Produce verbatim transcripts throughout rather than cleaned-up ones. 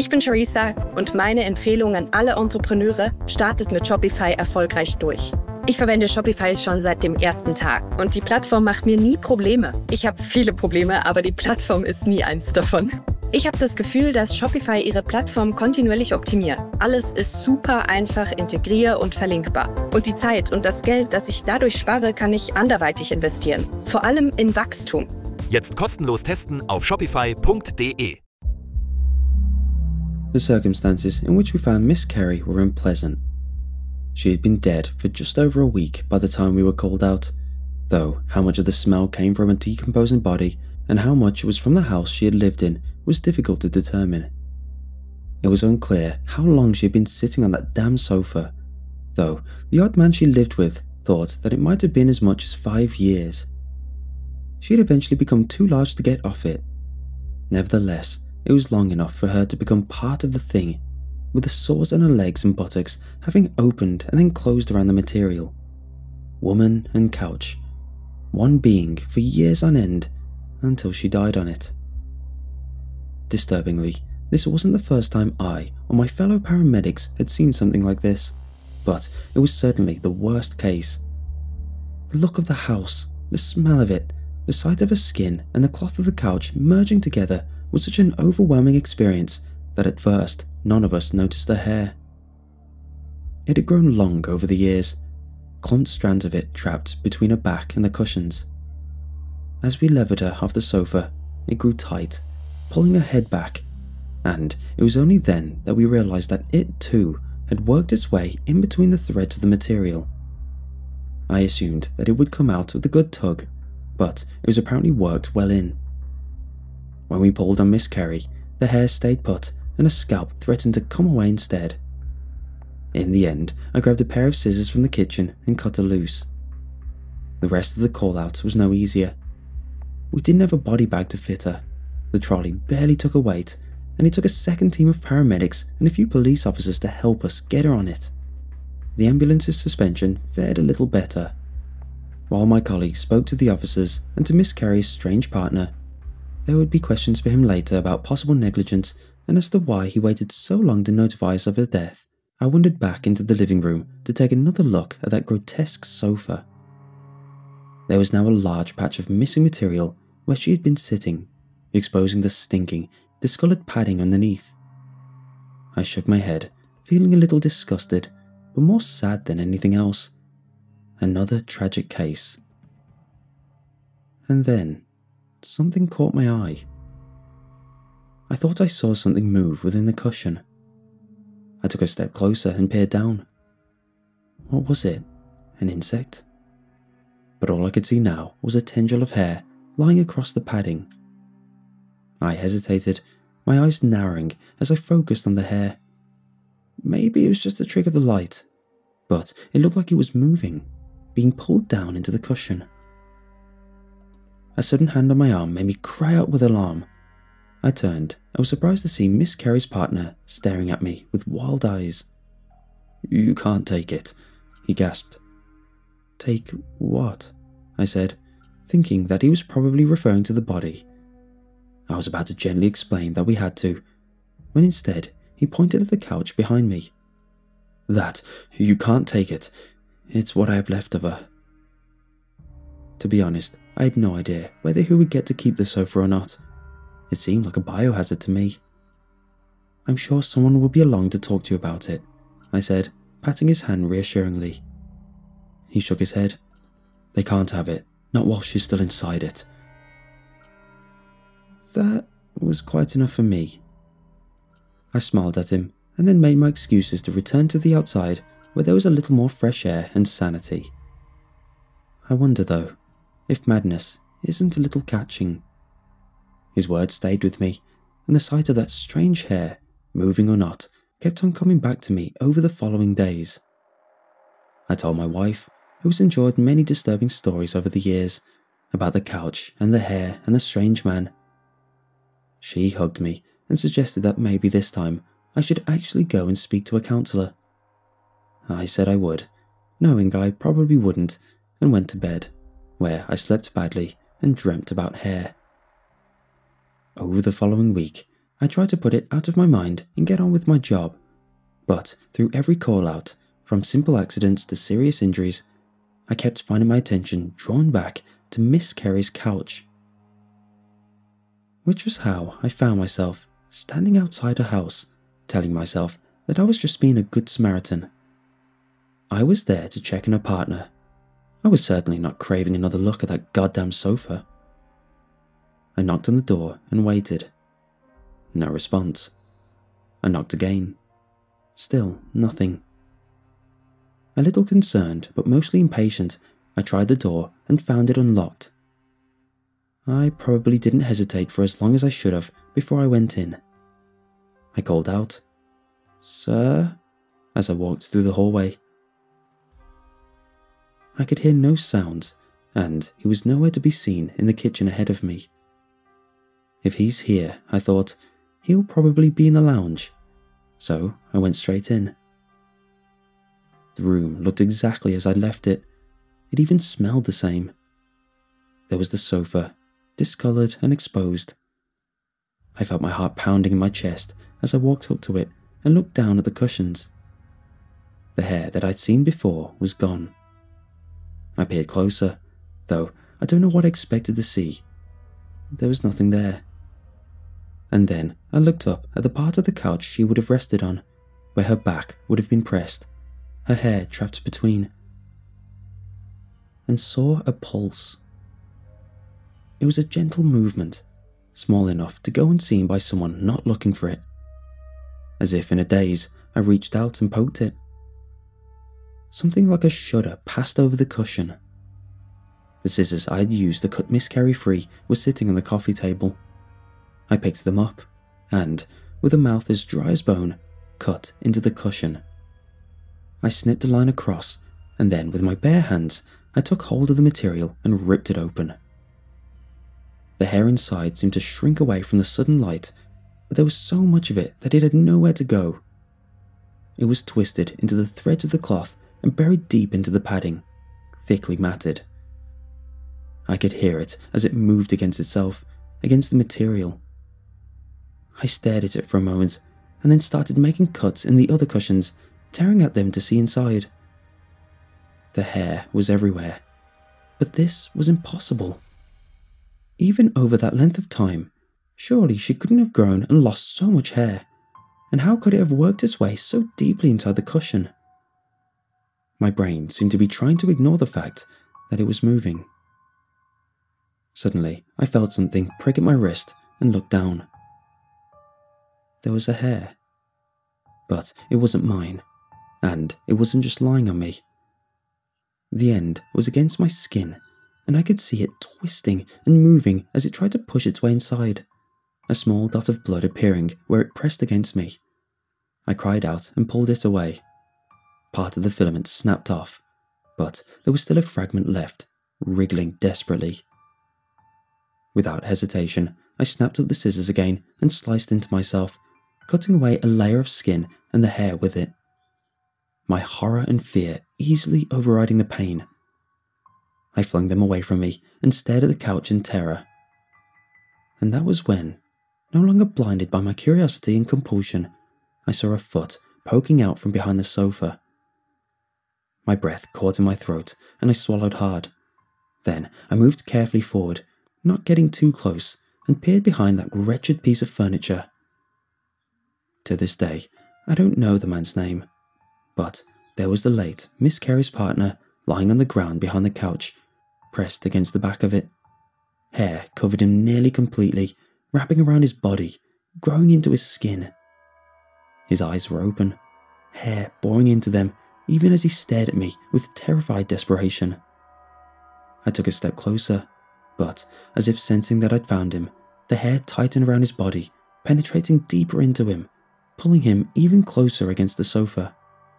Ich bin Charissa und meine Empfehlung an alle Entrepreneure: startet mit Shopify erfolgreich durch. Ich verwende Shopify schon seit dem ersten Tag und die Plattform macht mir nie Probleme. Ich habe viele Probleme, aber die Plattform ist nie eins davon. Ich habe das Gefühl, dass Shopify ihre Plattform kontinuierlich optimiert. Alles ist super einfach integrier- und verlinkbar. Und die Zeit und das Geld, das ich dadurch spare, kann ich anderweitig investieren. Vor allem in Wachstum. Jetzt kostenlos testen auf shopify punkt de. The circumstances in which we found Miss Carey were unpleasant. She had been dead for just over a week by the time we were called out, though how much of the smell came from a decomposing body and how much was from the house she had lived in was difficult to determine. It was unclear how long she had been sitting on that damn sofa, though the odd man she lived with thought that it might have been as much as five years. She had eventually become too large to get off it. Nevertheless, it was long enough for her to become part of the thing, with the sores on her legs and buttocks having opened and then closed around the material. Woman and couch, one being for years on end until she died on it. Disturbingly, this wasn't the first time I or my fellow paramedics had seen something like this, but it was certainly the worst case. The look of the house, the smell of it, the sight of her skin and the cloth of the couch merging together was such an overwhelming experience that at first none of us noticed her hair. It had grown long over the years, clumped strands of it trapped between her back and the cushions. As we levered her off the sofa, it grew tight, pulling her head back, and it was only then that we realized that it too had worked its way in between the threads of the material. I assumed that it would come out with a good tug, but it was apparently worked well in. When we pulled on Miss Carey, the hair stayed put and her scalp threatened to come away instead. In the end, I grabbed a pair of scissors from the kitchen and cut her loose. The rest of the call-out was no easier. We didn't have a body bag to fit her. The trolley barely took a weight, and it took a second team of paramedics and a few police officers to help us get her on it. The ambulance's suspension fared a little better. While my colleague spoke to the officers and to Miss Carey's strange partner, there would be questions for him later about possible negligence and as to why he waited so long to notify us of her death. I wandered back into the living room to take another look at that grotesque sofa. There was now a large patch of missing material where she had been sitting, exposing the stinking, discoloured padding underneath. I shook my head, feeling a little disgusted, but more sad than anything else. Another tragic case. And then, something caught my eye. I thought I saw something move within the cushion. I took a step closer and peered down. What was it? An insect? But all I could see now was a tendril of hair lying across the padding. I hesitated, my eyes narrowing as I focused on the hair. Maybe it was just a trick of the light, but it looked like it was moving, being pulled down into the cushion. A sudden hand on my arm made me cry out with alarm. I turned and was surprised to see Miss Carey's partner staring at me with wild eyes. "You can't take it," he gasped. "Take what?" I said, thinking that he was probably referring to the body. I was about to gently explain that we had to, when instead he pointed at the couch behind me. "That, you can't take it. It's what I have left of her." To be honest, I had no idea whether he would get to keep the sofa or not. It seemed like a biohazard to me. "I'm sure someone will be along to talk to you about it," I said, patting his hand reassuringly. He shook his head. "They can't have it, not while she's still inside it." That was quite enough for me. I smiled at him and then made my excuses to return to the outside where there was a little more fresh air and sanity. I wonder though, if madness isn't a little catching. His words stayed with me, and the sight of that strange hair, moving or not, kept on coming back to me over the following days. I told my wife, who has endured many disturbing stories over the years, about the couch and the hair and the strange man. She hugged me and suggested that maybe this time I should actually go and speak to a counsellor. I said I would, knowing I probably wouldn't, and went to bed, where I slept badly and dreamt about hair. Over the following week, I tried to put it out of my mind and get on with my job, but through every call-out, from simple accidents to serious injuries, I kept finding my attention drawn back to Miss Carey's couch. Which was how I found myself standing outside her house, telling myself that I was just being a good Samaritan. I was there to check on her partner. I was certainly not craving another look at that goddamn sofa. I knocked on the door and waited. No response. I knocked again. Still nothing. A little concerned, but mostly impatient, I tried the door and found it unlocked. I probably didn't hesitate for as long as I should have before I went in. I called out, "Sir?" as I walked through the hallway. I could hear no sounds, and he was nowhere to be seen in the kitchen ahead of me. If he's here, I thought, he'll probably be in the lounge, so I went straight in. The room looked exactly as I left it. It even smelled the same. There was the sofa, discoloured and exposed. I felt my heart pounding in my chest as I walked up to it and looked down at the cushions. The hair that I'd seen before was gone. I peered closer, though I don't know what I expected to see. There was nothing there. And then I looked up at the part of the couch she would have rested on, where her back would have been pressed, her hair trapped between, and saw a pulse. It was a gentle movement, small enough to go unseen by someone not looking for it. As if in a daze, I reached out and poked it. Something like a shudder passed over the cushion. The scissors I had used to cut Miss Carey free were sitting on the coffee table. I picked them up and, with a mouth as dry as bone, cut into the cushion. I snipped a line across, and then with my bare hands, I took hold of the material and ripped it open. The hair inside seemed to shrink away from the sudden light, but there was so much of it that it had nowhere to go. It was twisted into the threads of the cloth and buried deep into the padding, thickly matted. I could hear it as it moved against itself, against the material. I stared at it for a moment, and then started making cuts in the other cushions, tearing at them to see inside. The hair was everywhere, but this was impossible. Even over that length of time, surely she couldn't have grown and lost so much hair, and how could it have worked its way so deeply inside the cushion? My brain seemed to be trying to ignore the fact that it was moving. Suddenly, I felt something prick at my wrist and looked down. There was a hair, but it wasn't mine, and it wasn't just lying on me. The end was against my skin, and I could see it twisting and moving as it tried to push its way inside, a small dot of blood appearing where it pressed against me. I cried out and pulled it away. Part of the filament snapped off, but there was still a fragment left, wriggling desperately. Without hesitation, I snapped up the scissors again and sliced into myself, cutting away a layer of skin and the hair with it. My horror and fear easily overriding the pain. I flung them away from me and stared at the couch in terror. And that was when, no longer blinded by my curiosity and compulsion, I saw a foot poking out from behind the sofa. My breath caught in my throat and I swallowed hard. Then I moved carefully forward, not getting too close, and peered behind that wretched piece of furniture. To this day, I don't know the man's name, but there was the late Miss Carey's partner lying on the ground behind the couch, pressed against the back of it. Hair covered him nearly completely, wrapping around his body, growing into his skin. His eyes were open, hair boring into them, even as he stared at me with terrified desperation. I took a step closer, but, as if sensing that I'd found him, the hair tightened around his body, penetrating deeper into him, pulling him even closer against the sofa.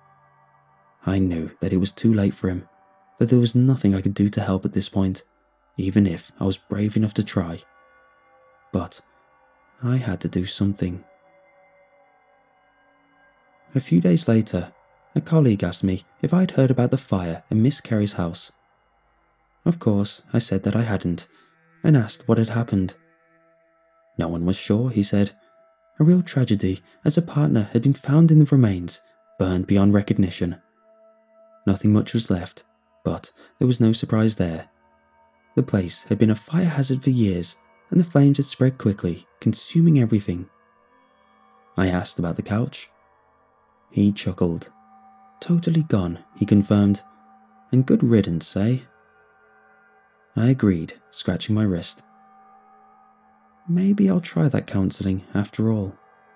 I knew that it was too late for him, that there was nothing I could do to help at this point, even if I was brave enough to try. But I had to do something. A few days later, a colleague asked me if I'd heard about the fire in Miss Carey's house. Of course, I said that I hadn't, and asked what had happened. No one was sure, he said. A real tragedy, as a partner had been found in the remains, burned beyond recognition. Nothing much was left, but there was no surprise there. The place had been a fire hazard for years, and the flames had spread quickly, consuming everything. I asked about the couch. He chuckled. Totally gone, he confirmed. And good riddance, eh? I agreed, scratching my wrist. Maybe I'll try that counselling after all.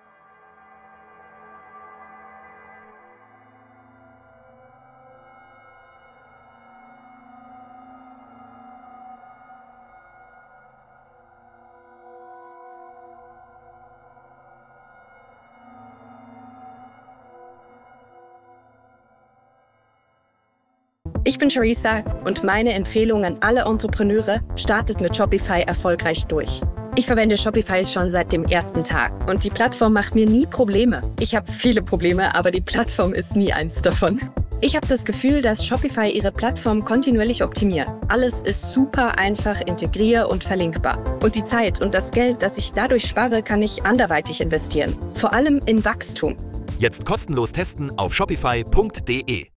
Ich bin Charissa und meine Empfehlung an alle Entrepreneure: startet mit Shopify erfolgreich durch. Ich verwende Shopify schon seit dem ersten Tag und die Plattform macht mir nie Probleme. Ich habe viele Probleme, aber die Plattform ist nie eins davon. Ich habe das Gefühl, dass Shopify ihre Plattform kontinuierlich optimiert. Alles ist super einfach integrier- und verlinkbar. Und die Zeit und das Geld, das ich dadurch spare, kann ich anderweitig investieren. Vor allem in Wachstum. Jetzt kostenlos testen auf shopify punkt de.